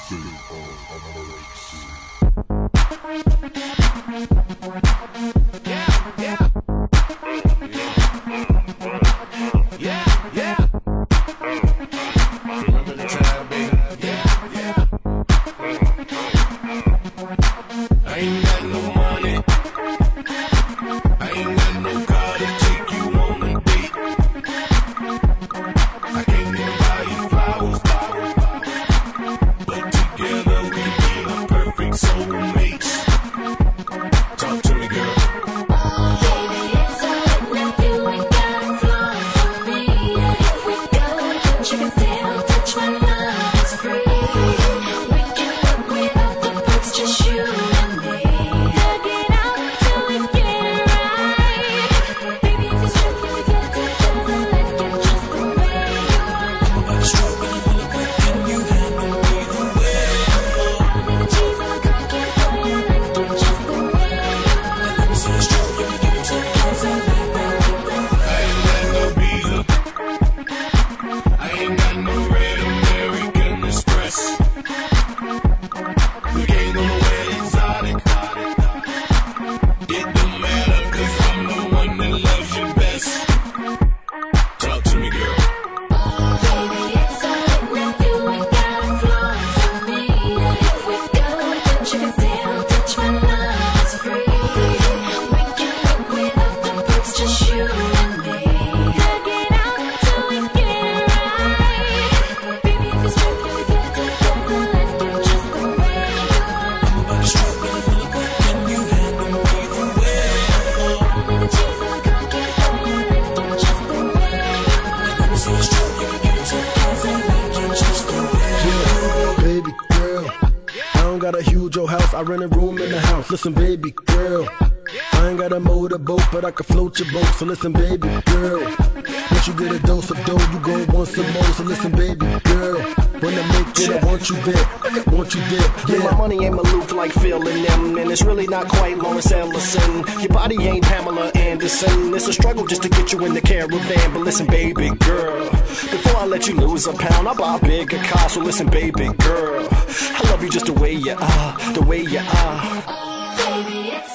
got a huge old house, I rent a room in the house. Listen, baby girl, I ain't got a motorboat, but I can float your boat. So listen, baby girl, once you get a dose of dough, you gon' want some more. So listen, baby girl, when I make it, I want you there, want you there. Yeah, my money ain't Maloof like Phil and them, and it's really not quite Lawrence Ellison. Your body ain't Pamela Anderson. It's a struggle just to get you in the caravan. But listen, baby girl, before I let you lose a pound, I'll buy a bigger car. So listen, baby girl, I love you just the way you are, the way you are. Baby, it's